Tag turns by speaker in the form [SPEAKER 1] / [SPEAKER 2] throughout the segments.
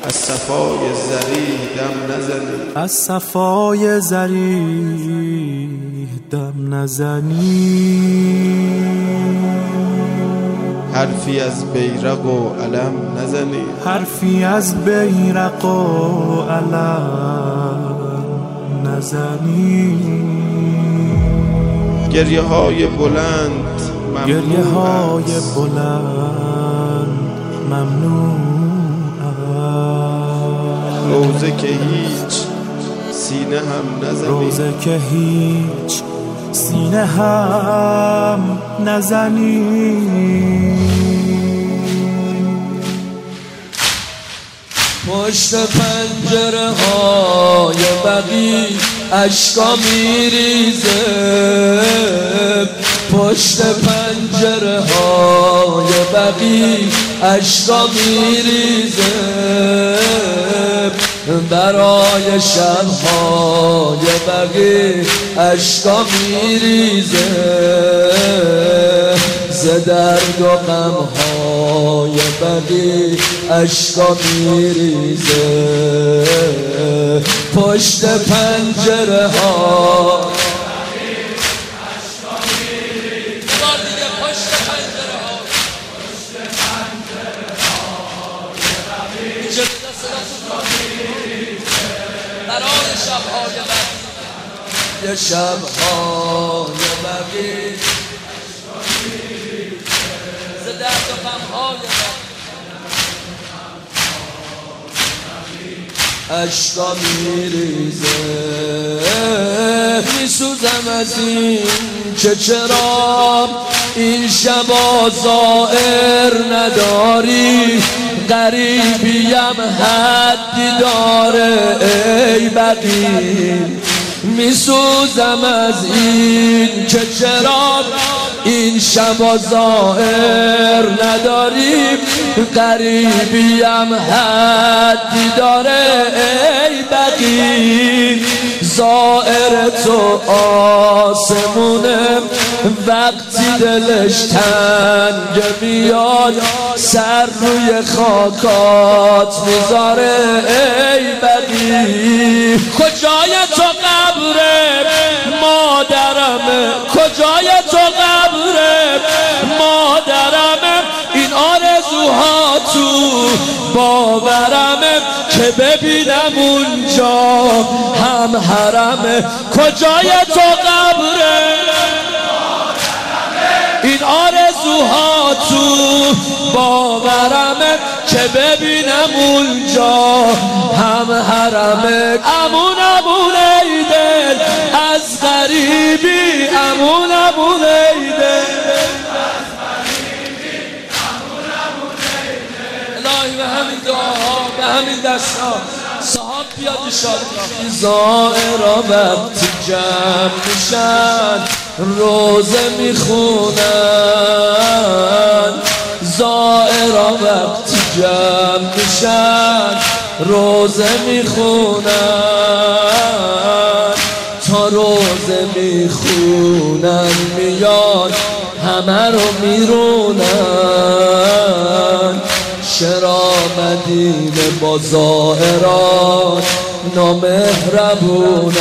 [SPEAKER 1] از صفای زریح دم نزنی،
[SPEAKER 2] از صفای زریح دم نزنی،
[SPEAKER 1] حرفی از بیرق و علم نزنی،
[SPEAKER 2] حرفی از بیرق و علم نزنی،
[SPEAKER 1] گریه های بلند
[SPEAKER 2] گریه های بلند ممنوع است،
[SPEAKER 1] روزه که هیچ سینه هم نزنی،
[SPEAKER 2] روزه که هیچ سینه هم نزنی.
[SPEAKER 3] پشت پنجره های بقی اشکا میریزه، پشت پنجره های بقی اشکا میریزه، برای شبهای بقی اشکا میریزه، ز درد و غمهای بقی اشکا میریزه، پشت پنجره ها برای شبهای بقی، شبهای بقی ز درد و غمهای اشکا میریزه، میسوزم از این که چرا این شبا زائر نداری، غریبیم حدی داره ای بقی، میسوزم از این که چرا این شبا زائر نداری، غریبیم حدی داره ای بقی، زائر تو آسمونه وقتی دلش تنگ میاد، سر روی خاکات میذاره ای بقی، کجای تو قبره مادرمه، کجای تو قبره مادرمه، این آرزوها تو باورمه که ببینم اونجا هم حرمه، کجای تو قبره این آرزوها تو باورمه که ببینم اونجا هم حرمه، امون امون ای دل از غریبی، امون امون ای دل از غریبی، امون امون ای دل، الهی به همین دعاها به همین دستا صاحب بیاد انشاءالله. زائرا وقتی جمع میشن روزه میخونن، زائرا وقتی جمع میشن روزه میخونن، تا روزه میخونن میان همه رو میرونن، چرا مدینه با زائران نامهربونن،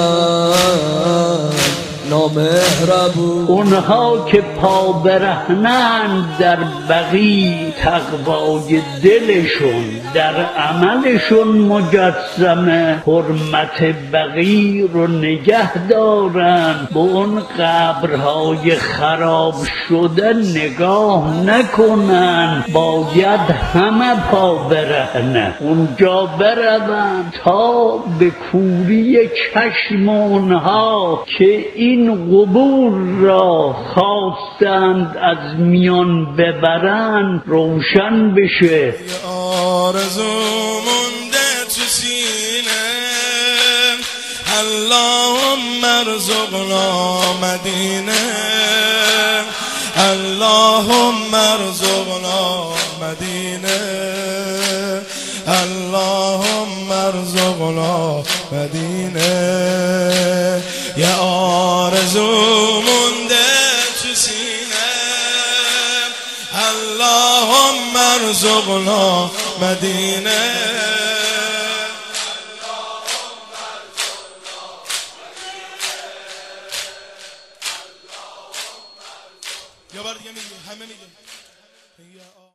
[SPEAKER 3] نامهربون.
[SPEAKER 4] اونها که پا برهنند در بقی، تقوای دلشون در عملشون مجسمه، حرمت بقی رو نگه دارن، به اون قبرهای خراب شده نگاه نکنن، باید همه پا برهنه اونجا برون تا به کوری چشم اونها که این قبور را خواستند از میان ببرند روشن بشه.
[SPEAKER 5] آرزو مونده تو سینه، اللهم ارزقنا مدینه، اللهم ارزقنا مدینه، اللهم ارزقنا مدینه، یا آرزو مونده تو سینه، اللهم ارزقنا مدینه یه بار دیگه میگه همه میگه